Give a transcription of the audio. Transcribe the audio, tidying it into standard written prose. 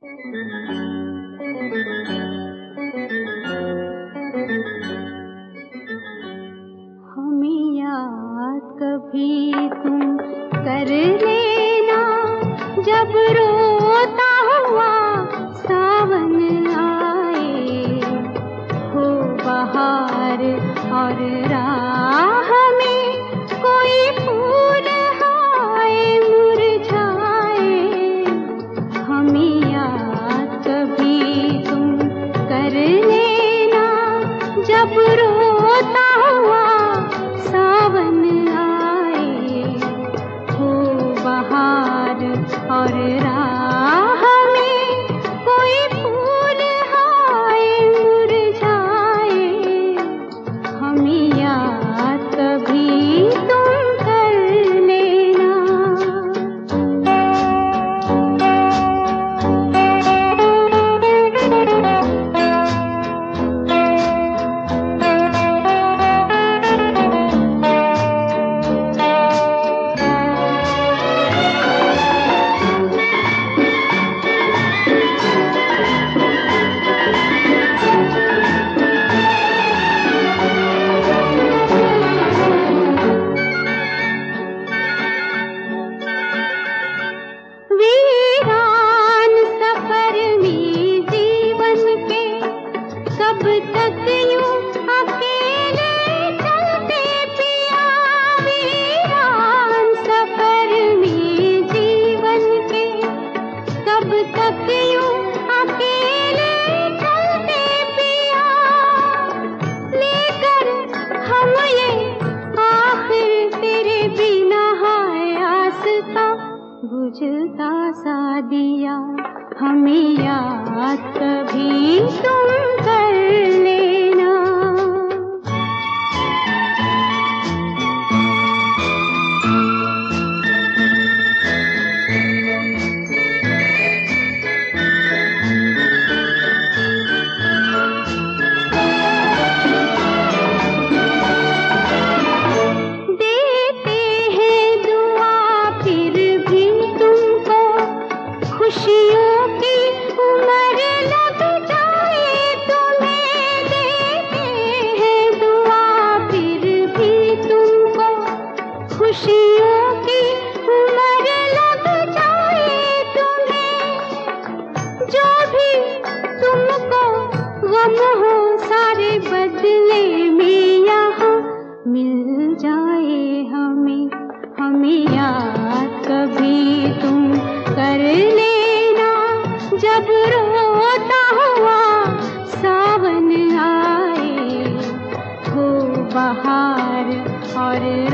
हमें याद कभी तुम कर लेना, जब रोता हुआ सावन आए, हो बहार और राह में कोई फूल आए मुरझाए। हमें याद कभी तुम कर लेना, जब रोता हुआ सावन आए, हो बहार और राह में कोई फूल आए मुरझाए। हमें याद कभी तुम कर लेना। वीरान सफर में जीवन के कब तक यूं अकेले चलते पिया। वीरान सफर में जीवन के कब तक यूं अकेले चलते पिया। लेकर हम ये आखिर तेरे बिना है आसता बुझता सा दिया। हमें याद कभी तुम कर लेना। देते हैं दुआ फिर भी तुमको, खुशियों की उम्र लग जाए तुम्हें। देते हैं दुआ फिर भी तुमको, खुशियों की उम्र लग जाए तुम्हें। जो भी तुमको गम हो सारे बदले में यहाँ मिल जाए हमें। हमें याद कभी तुम कर लेना, जब रोता हुआ सावन आए, हो बहार और